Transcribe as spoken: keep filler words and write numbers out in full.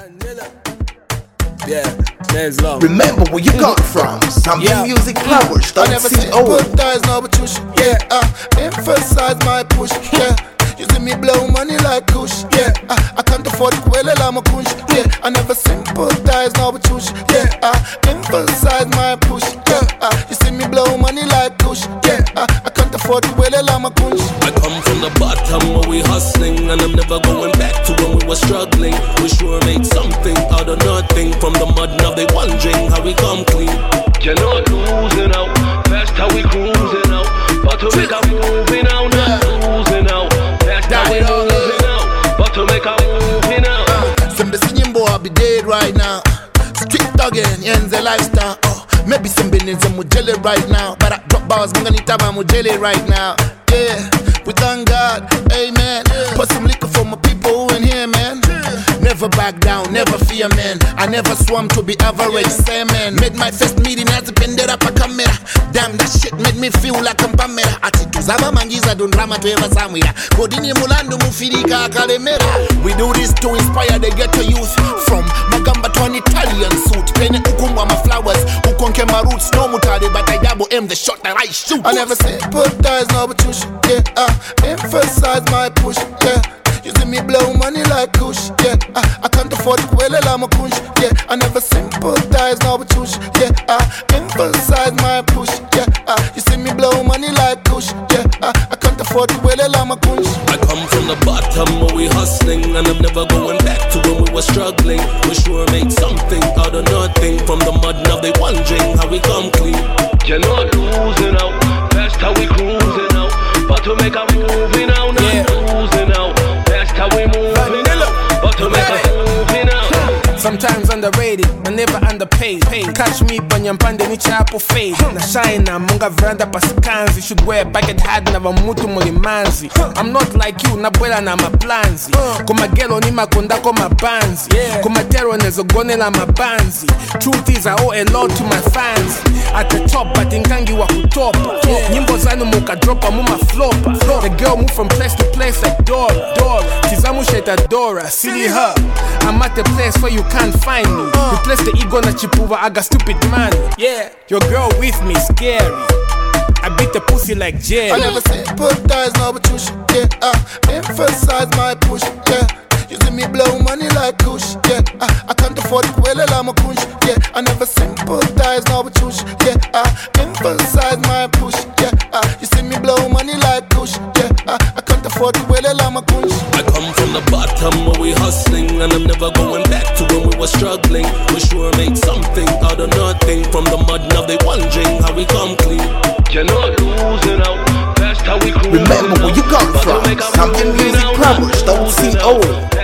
Yeah, there's love. Remember where you got from. Something Yeah. music powers. I never see good guys, no but push. Yeah, uh, emphasize my push. Yeah, you see me blow money like kush. Yeah, uh, I can't afford it well, I'm a kush. Yeah, I never sympathize, no but push. Yeah, uh, emphasize my push. Yeah, uh, you see me blow money like kush. Yeah, uh, I can't afford it well, I'm a kush. I come from the bottom where we hustling, and I'm never going back to when we were struggling. We sure made something out of nothing. From the mud now they wondering how we come clean. You're not losing out, fast how we cruising out. But to make a moving out, not losing out. Fast how we moving out, but to make a moving out. Some the singing boy I be dead right now. Street thuggin', ends the lifestyle. Oh, maybe some business I'm jelly right now. But I drop bars, I'm gonna tell I'm jelly right now. Yeah, we thank God, amen. Put some liquor for my people in here, man. Never back down, never fear, man. I never swam to be average, same man. Made my first meeting as a pended up a camera. Damn, that shit made me feel like I'm Pamela. Atituzaba mangiza don't drama to ever somewhere. Kodini mulando mufirika akalemera. We do this to inspire the ghetto youth. From Magamba to an Italian suit. Pene ukumbwa my flowers, ukonke my roots. No mutade, but I double aim the shot that I shoot. I never say put ties, no but push. Yeah, uh, emphasize my push. Yeah. You see me blow money like kush, yeah. Uh, I can't afford it well, I'm a kush, yeah. I never sympathize, no but push, yeah. Uh, emphasize my push, yeah. Uh, you see me blow money like kush, yeah. Uh, I can't afford it well, I'm a kush. I come from the bottom where we hustling, and I'm never going back to when we were struggling. We sure made something out of nothing. From the mud now they wondering how we come clean. You're not losing out, fast how we cruising out. But to make a moving out, not Yeah. losing out. Fast how we moving out, but to make a moving out. Sometimes underrated, but never underpaid. Catch me banyampande ni chapo fade. Na shine na munga veranda pasikanzi. Should wear bucket hat na vamutu mulimanzi. I'm not like you, nabwela na maplanzi. Kuma gelo ni makonda koma banzi. Kuma tero nezo gone la mabanzi. Truth is I owe a lot to my fans. At the top, but inkangi wa kutopa. Nyimbo zanu muka dropa muma flopa. The girl move from place to place like Dora. Dora. Tizamu sheta Dora, silly her. I'm at the place where you can't find me. Replace the ego na chipuva, I got stupid money. Yeah, your girl with me, scary. I beat the pussy like Jerry. I never say put ties, no but push, yeah. Uh, emphasize my push, yeah. You see me blow money like kush, yeah. Uh, I can't afford it well, I'm a kush, yeah. I never sympathize, no but push, yeah. Uh, emphasize my push, yeah. Uh, you see me blow money like kush, yeah. Uh, I can't afford it well, I'm a kush. I come from the bottom where we hustling, and I'm never going back to when we were struggling. We sure made something out of nothing. From the mud now they wondering how we come clean. You're not losing out, fast how we cruising out. Remember where you got from. Something music powers. Don't see old.